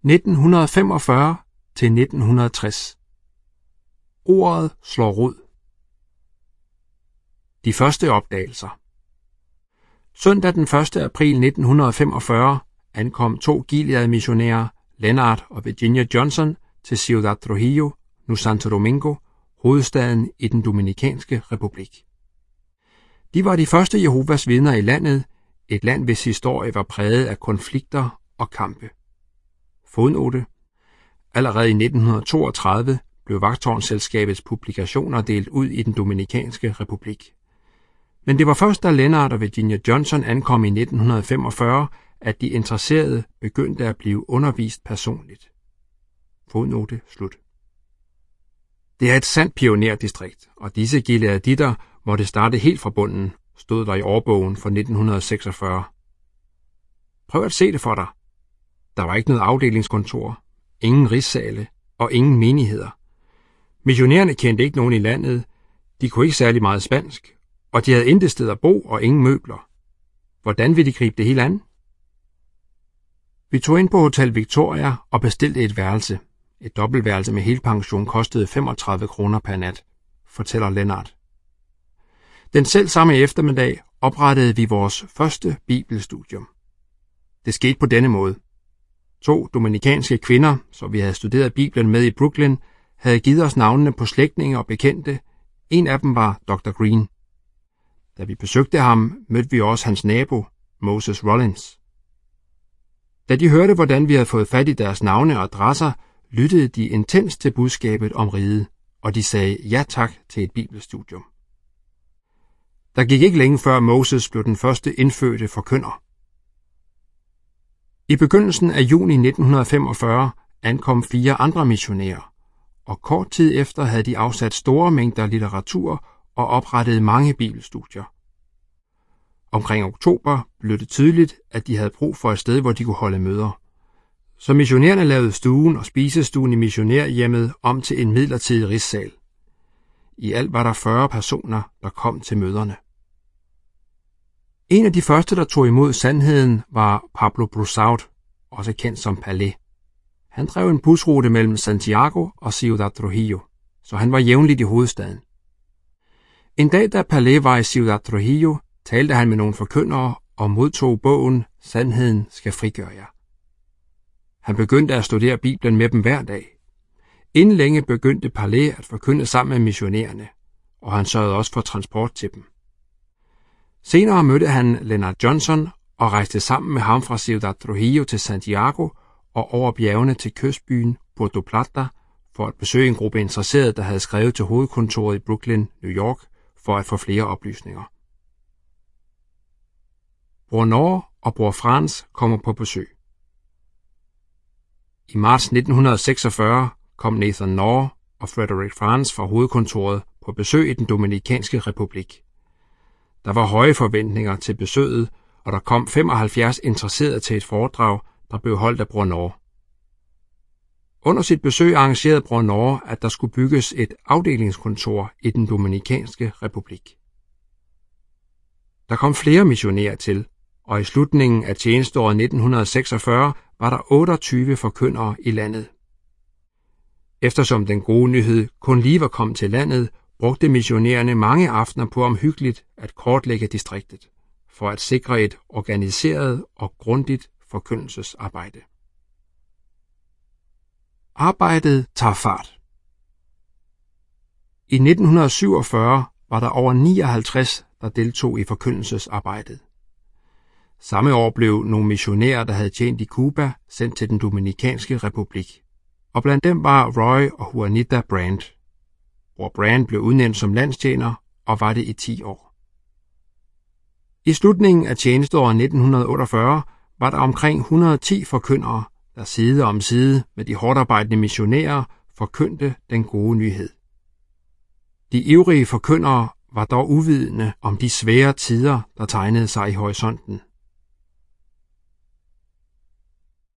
1945 til 1960. Ordet slår rod. De første opdagelser. Søndag den 1. april 1945 ankom 2 Gilead-missionærer, Leonard og Virginia Johnson, til Ciudad Trujillo, nu Santo Domingo, hovedstaden i den Dominikanske Republik. De var de første Jehovas vidner i landet, et land hvis historie var præget af konflikter og kampe. Fodnote. Allerede i 1932 blev Vagttårnsselskabets publikationer delt ud i den Dominikanske Republik. Men det var først, da Leonard og Virginia Johnson ankom i 1945, at de interesserede begyndte at blive undervist personligt. Fodnote slut. Det er et sandt pionerdistrikt, og disse gileaditter måtte starte helt fra bunden, stod der i årbogen for 1946. Prøv at se det for dig. Der var ikke noget afdelingskontor, ingen rigssale og ingen menigheder. Missionærerne kendte ikke nogen i landet, de kunne ikke særlig meget spansk, og de havde intet sted at bo og ingen møbler. Hvordan ville de gribe det hele an? Vi tog ind på Hotel Victoria og bestilte et værelse. Et dobbeltværelse med helpension kostede 35 kroner per nat, fortæller Leonard. Den selv samme eftermiddag oprettede vi vores første bibelstudium. Det skete på denne måde. 2 dominikanske kvinder, som vi havde studeret Bibelen med i Brooklyn, havde givet os navnene på slægtninge og bekendte. En af dem var Dr. Green. Da vi besøgte ham, mødte vi også hans nabo, Moses Rollins. Da de hørte, hvordan vi havde fået fat i deres navne og adresser, lyttede de intenst til budskabet om riget, og de sagde ja tak til et bibelstudium. Der gik ikke længe før Moses blev den første indfødte forkynder. I begyndelsen af juni 1945 ankom 4 andre missionærer, og kort tid efter havde de afsat store mængder litteratur og oprettet mange bibelstudier. Omkring oktober blev det tydeligt, at de havde brug for et sted, hvor de kunne holde møder. Så missionærerne lavede stuen og spisestuen i missionærhjemmet om til en midlertidig rigssal. I alt var der 40 personer, der kom til møderne. En af de første, der tog imod sandheden, var Pablo Broussaud, også kendt som Palé. Han drev en busrute mellem Santiago og Ciudad Trujillo, så han var jævnligt i hovedstaden. En dag, da Palé var i Ciudad Trujillo, talte han med nogle forkyndere og modtog bogen Sandheden skal frigøre jer. Han begyndte at studere Bibelen med dem hver dag. Inden længe begyndte Palé at forkynde sammen med missionærerne, og han sørgede også for transport til dem. Senere mødte han Leonard Johnson og rejste sammen med ham fra Ciudad Trujillo til Santiago og over bjergene til kystbyen Puerto Plata for at besøge en gruppe interesserede, der havde skrevet til hovedkontoret i Brooklyn, New York, for at få flere oplysninger. Bror Norge og Bror Frans kommer på besøg. I marts 1946 kom Nathan Norge og Frederick Frans fra hovedkontoret på besøg i den Dominikanske Republik. Der var høje forventninger til besøget, og der kom 75 interesserede til et foredrag, der blev holdt af Bror Norge. Under sit besøg arrangerede Bror Norge, at der skulle bygges et afdelingskontor i den Dominikanske Republik. Der kom flere missionærer til, og i slutningen af tjenesteåret 1946 var der 28 forkyndere i landet. Eftersom den gode nyhed kun lige var kommet til landet, brugte missionærerne mange aftener på omhyggeligt at kortlægge distriktet, for at sikre et organiseret og grundigt forkyndelsesarbejde. Arbejdet tager fart. I 1947 var der over 59, der deltog i forkyndelsesarbejdet. Samme år blev nogle missionærer, der havde tjent i Cuba, sendt til den Dominikanske Republik, og blandt dem var Roy og Juanita Brand. Bror Brand blev udnævnt som landstjener og var det i 10 år. I slutningen af tjenesteåret 1948 var der omkring 110 forkyndere, der side om side med de hårdarbejdende missionærer forkyndte den gode nyhed. De ivrige forkyndere var dog uvidende om de svære tider, der tegnede sig i horisonten.